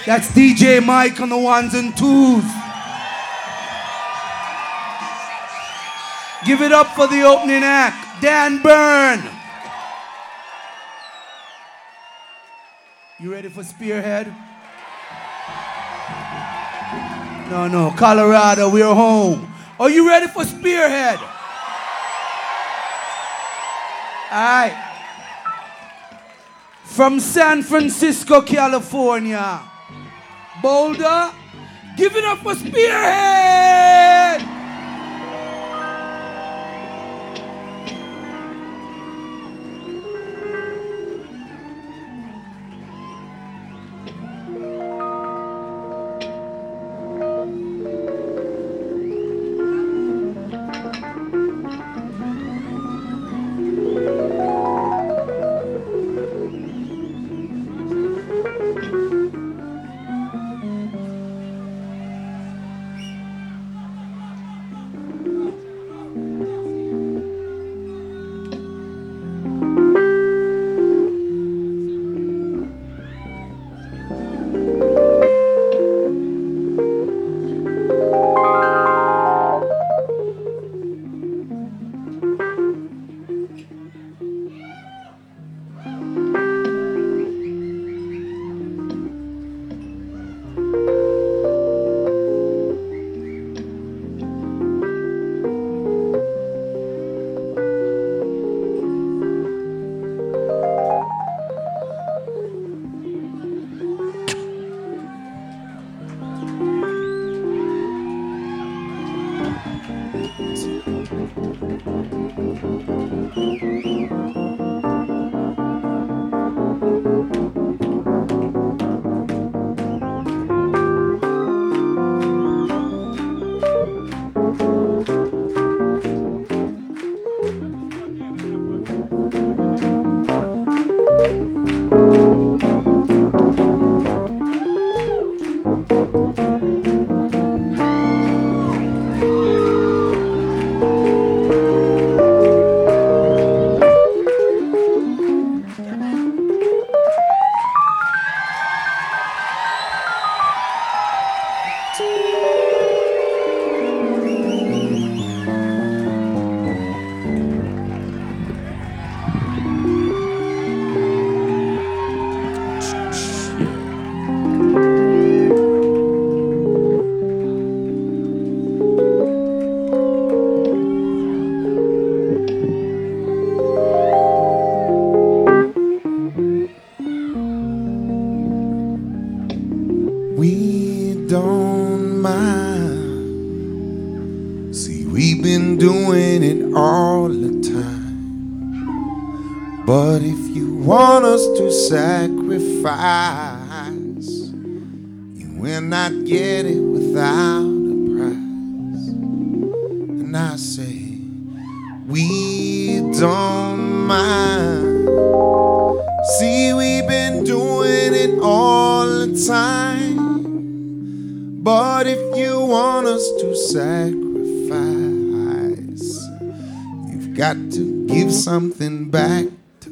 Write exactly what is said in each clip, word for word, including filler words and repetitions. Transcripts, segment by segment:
That's D J Mike on the ones and twos. Give it up for the opening act, Dan Byrne. You ready for Spearhead? No, no, Colorado, we're home. Are you ready for Spearhead? All right. From San Francisco, California, Boulder, give it up for Spearhead! But if you want us to sacrifice, you will not get it without a price. And I say, we don't mind. See, we've been doing it all the time. But if you want us to sacrifice, you've got to give something back.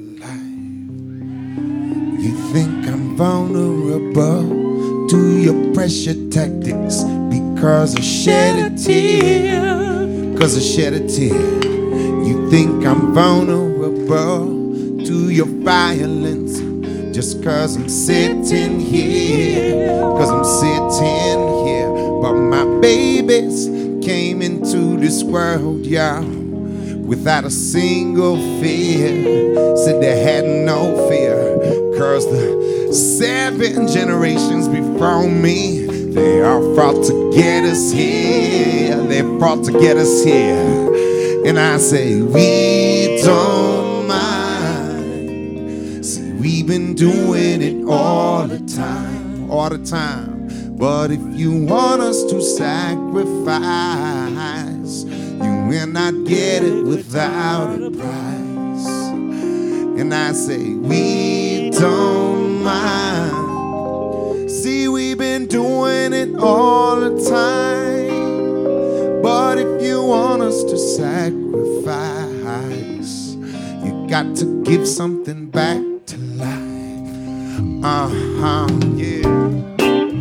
You think I'm vulnerable to your pressure tactics because I shed a tear, because I shed a tear. You think I'm vulnerable to your violence just because I'm sitting here, because I'm sitting here. But my babies came into this world, y'all, without a single fear. Said they had no fear. Cause the seven generations before me, they all fought to get us here. They fought to get us here. And I say, we don't mind. See, we've been doing it all the time, all the time. But if you want us to sacrifice, you will not get it without a price. And I say, we don't mind. See, we've been doing it all the time. But if you want us to sacrifice, you got to give something back to life. Uh-huh, yeah.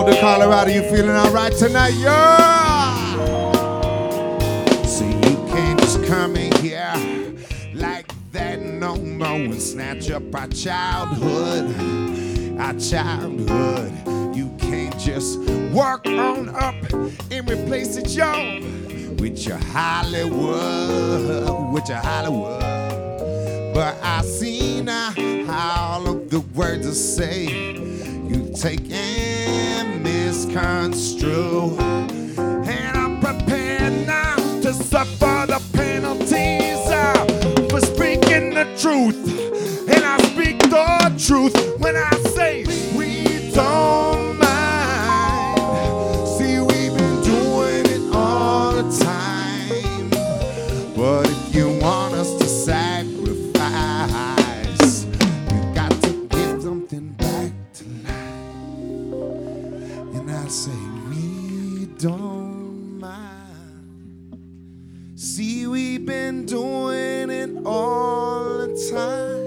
Boulder, Colorado. You feeling all right tonight? Yeah! So you can't just come in here like that no more and snatch up our childhood, our childhood. You can't just work on up and replace it, yo, with your Hollywood, with your Hollywood. But I see now how all of the words I say you take and misconstrue. And I'm prepared now to suffer the penalties uh, for speaking the truth. And I speak the truth when I say we don't mind. See, we've been doing it all the time. But if you want us to sacrifice, you got to give something back tonight. And I say we don't mind. See, we've been doing it all the time.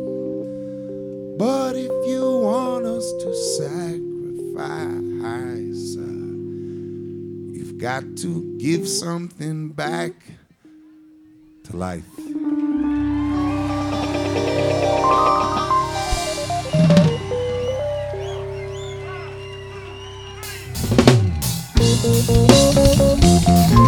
But if you want us to sacrifice, uh, you've got to give something back to life. Thank you.